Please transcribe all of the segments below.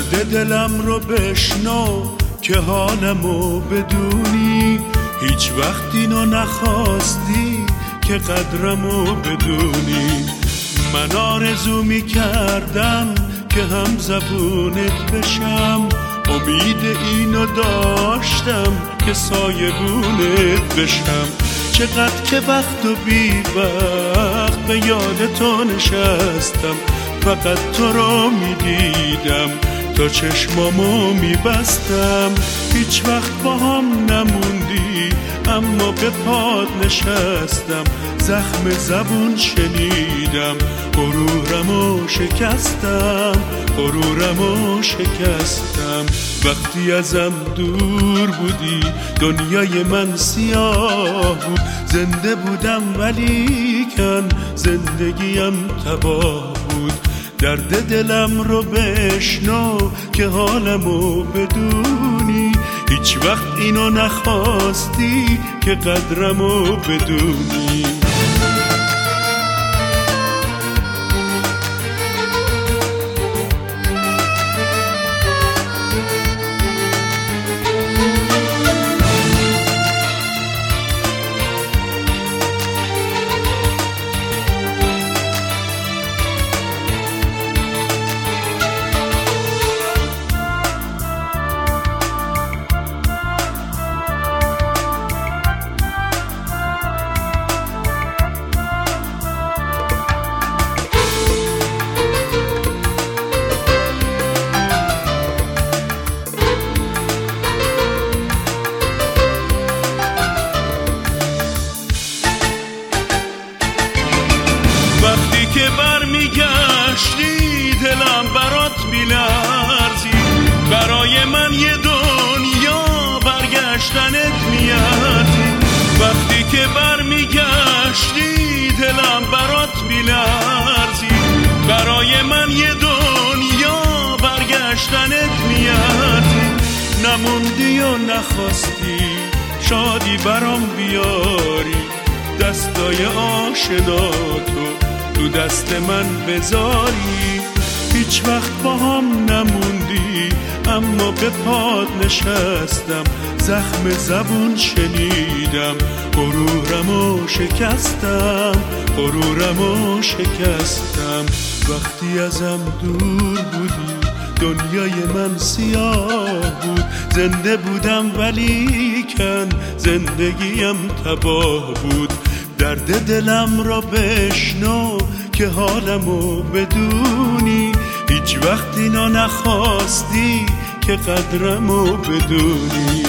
درد دلم رو بشنو که حالمو بدونی، هیچ وقت اینو نخواستی که قدرمو بدونی. من آرزو میکردم که هم زبونت بشم، امید اینو داشتم که سایبونت بشم. چقدر که وقت و بی وقت به یاد تو نشستم، فقط تو رو میدیدم تا چشمامو میبستم. هیچ وقت با هم نموندی اما به پاد نشستم، زخم زبون شنیدم، غرورمو شکستم، غرورمو شکستم. وقتی ازم دور بودی دنیای من سیاه بود، زنده بودم ولیکن زندگیم تباه بود. درد دلم رو بشنو که حالمو بدونی، هیچ وقت اینو نخواستی که قدرمو بدونی. وقتی که برمیگشتی دلم برات میلرزی، برای من یه دنیا برگشتنت میارزی. وقتی که برمیگشتی دلم برات میلرزی، برای من یه دنیا برگشتنت میارزی. نموندی و نخواستی شادی برام بیاری، دستای آشنا تو دست من بذاری. هیچ وقت با هم نموندی اما به پاد نشستم، زخم زبون شنیدم، غرورمو شکستم، غرورمو شکستم. وقتی ازم دور بودی دنیای من سیاه بود، زنده بودم ولیکن زندگیم تباه بود. درد دلم را بشنو که حالمو بدونی، هیچ وقت اینو نخواستی که قدرمو بدونی.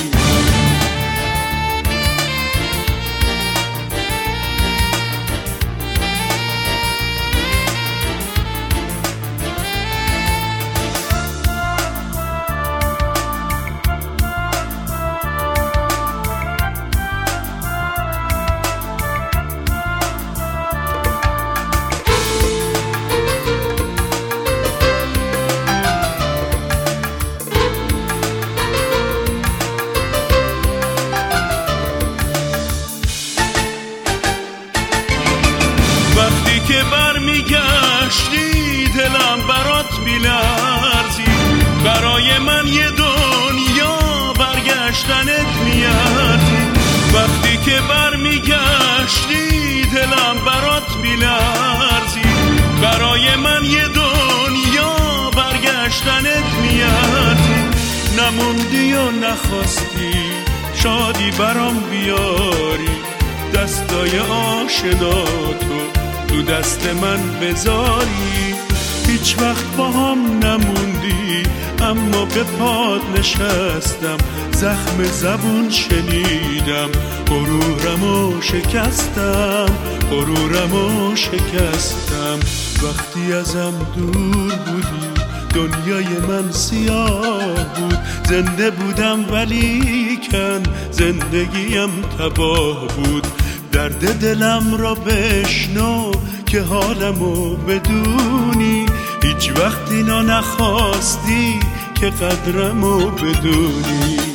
وقتی که برمیگشتی دلم برات میلرزی، برای من یه دنیا برگشتنت میارزی. وقتی که برمیگشتی دلم برات میلرزی، برای من یه دنیا برگشتنت میارزی. نموندی و نخواستی شادی برام بیاری، دستای آشنا تو دست من بذاری. هیچ وقت با هم نموندی اما به پاد نشستم، زخم زبون شنیدم، غرورمو شکستم، غرورمو شکستم. وقتی ازم دور بودی دنیای من سیاه بود، زنده بودم ولیکن زندگیم تباه بود. درد دلم را بشنو که حالمو بدونی، هیچ وقت اینو نخواستی که قدرمو بدونی.